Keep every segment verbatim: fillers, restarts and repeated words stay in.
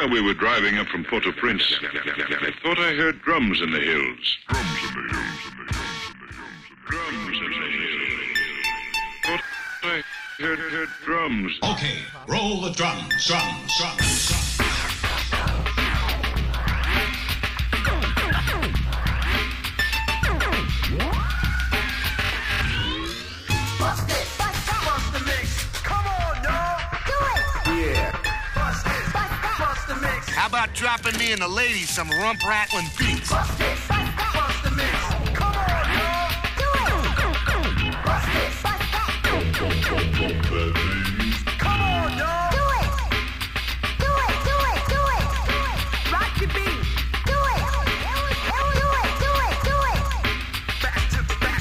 while we were driving up from Port-au-Prince, I thought I heard drums in the hills. Drums in the hills, in the hills, in the hills. Drums in the hills. Thought I heard, heard drums. Okay, roll the drums, drums, drums, drums. How about dropping me and the ladies some rump rattling beats? Bust it, bust that. Bust the mix. Come on, y'all. Do it. Bust it, bust that. Come on, y'all. Do it. Do it, do it, do it. Do it. Rock your beat. Do it. Do it, do it, do it. Back to back.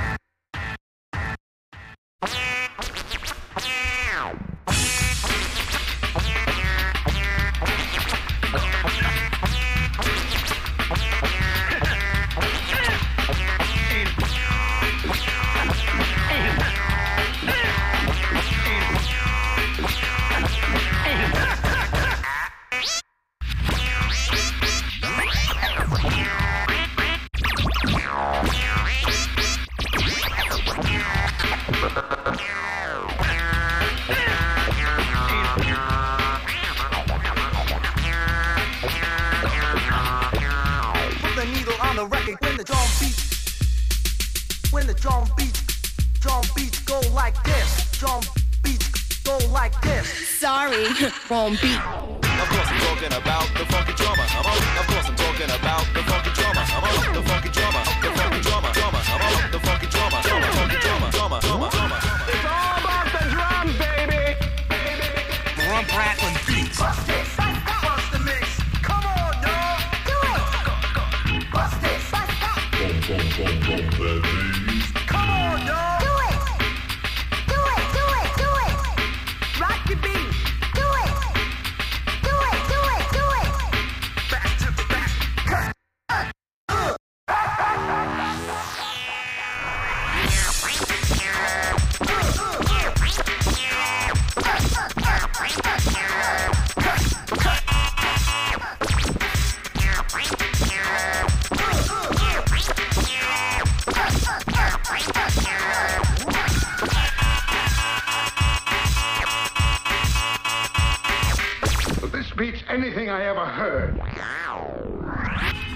When the drum beats, when the drum beats, drum beats go like this. Drum beats go like this. Sorry, wrong beat. Of course I'm talking about the funky drummer. I'm on. Of course I'm talking about the funky drummer. I'm on. The funky drummer. The funky drummer. Drummer. I'm on. The funky drummer. Drummer. Funky drummer. Drummer. Drummer. Drummer. It's all about the drums, baby. The rump rattling beats. Bust it, bust that. Bust the mix. Come on, y'all. Do it. Bust it, bust that. Come on, y'all. Do it. Do it, do it, do it. Rock your beat. Do it. Do it, do it, do it. Back to back. This beats anything I ever heard.